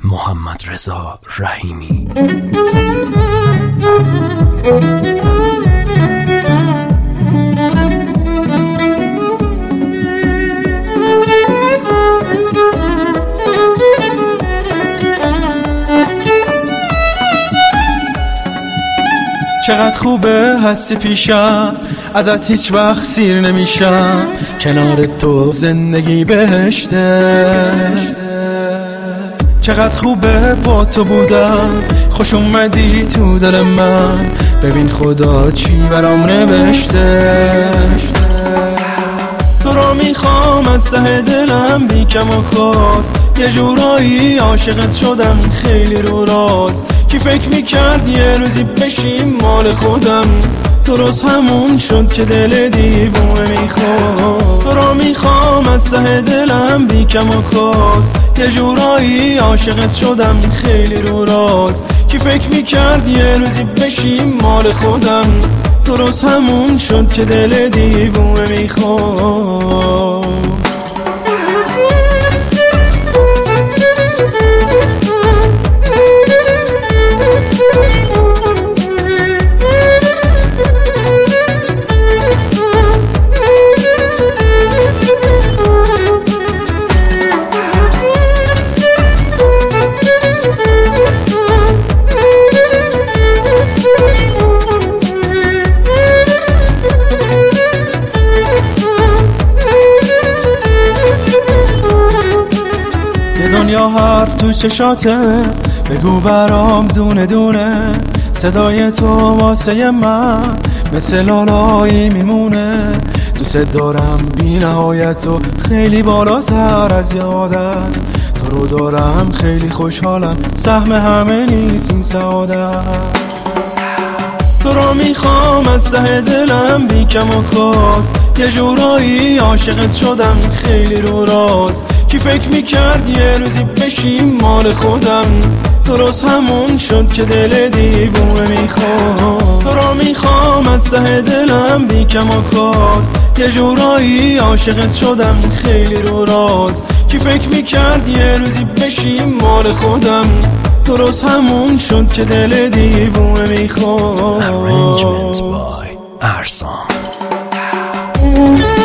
محمد رضا رحیمی. چقدر خوبه هستی پیشم، ازت هیچ وقت سیر نمیشم، کنار تو زندگی بهشته. چقدر خوبه با تو بودم، خوش اومدی تو دل من، ببین خدا چی برام نوشته. تو رو میخوام از ته دلم بی کم و کاست، یه جورایی عاشقت شدم خیلی رو راست. کی فکر میکرد یه روزی بشیم مال خودم، درست همون شد که دل دیوونه میخواد. تو رو میخوام از ته دلم بی کم و کاست، یه جورایی عاشقت شدم خیلی رو راست. کی فکر میکرد یه روزی بشیم مال خودم، درست همون شد که دل دیوونه میخواد. دنیا حرف تو چشاته، بگو برام دونه دونه، صدای تو واسه من مثل لالایی میمونه. دوست دارم بی نهایت و خیلی بالاتر از یادت، تو رو دارم خیلی خوشحالم، سهم همه نیست این سعادت. تو رو میخوام از ته دلم بی کم و کاست، یه جورایی عاشقت شدم خیلی رو راست. کی فکر میکرد یه روزی بشیم مال خودم، درست همون شد که دل دیوونه میخواد. تو رو میخوام از ته دلم بی کم و کاست، یه جورایی عاشقت شدم خیلی رو راست. کی فکر میکرد یه روزی بشیم مال خودم، درست همون شد که دل دیوونه میخواد. Arrangement by Arsan.